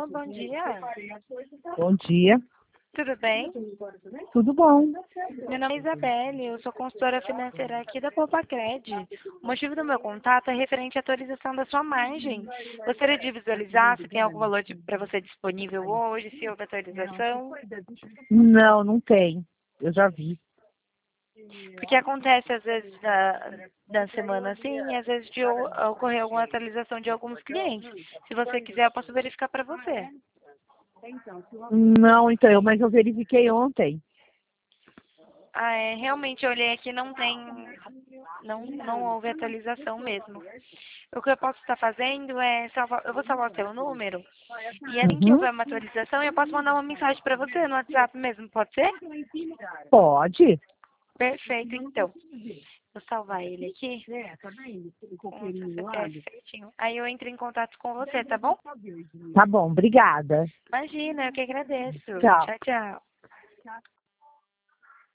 bom dia. Bom dia. Tudo bem? Tudo bom? Meu nome é Isabelle, eu sou consultora financeira aqui da Copacred. O motivo do meu contato é referente à atualização da sua margem. Gostaria de visualizar se tem algum valor para você disponível hoje, se houve atualização. Não, não tem. Eu já vi. Porque acontece às vezes da semana assim, e às vezes de ocorrer alguma atualização de alguns clientes. Se você quiser, eu posso verificar para você. Não, então, mas eu verifiquei ontem. Ah, realmente eu olhei aqui, não tem, não houve atualização mesmo. O que eu posso estar fazendo é salvar, eu vou salvar o seu número, e assim que Uhum. houver uma atualização, eu posso mandar uma mensagem para você no WhatsApp mesmo, pode ser? Pode. Perfeito, então. Vou salvar ele aqui, com o seu CPF certinho. Aí eu entro em contato com você, tá bom? Tá bom, obrigada. Imagina, eu que agradeço. Tchau. Tchau, tchau.